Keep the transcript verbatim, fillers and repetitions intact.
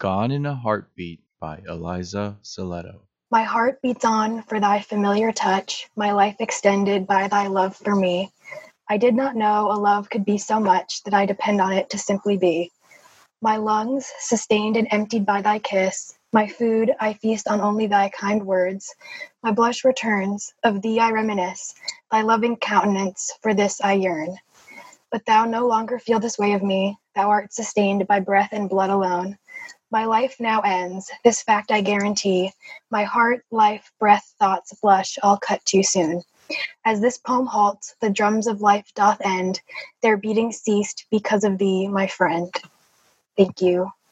Gone in a Heartbeat by Eliza Saleto. My heart beats on for thy familiar touch, my life extended by thy love for me. I did not know a love could be so much that I depend on it to simply be. My lungs, sustained and emptied by thy kiss, my food, I feast on only thy kind words. My blush returns, of thee I reminisce, thy loving countenance, for this I yearn. But thou no longer feel this way of me, thou art sustained by breath and blood alone. My life now ends, this fact I guarantee. My heart, life, breath, thoughts, blush, all cut too soon. As this poem halts, the drums of life doth end. Their beating ceased because of thee, my friend. Thank you.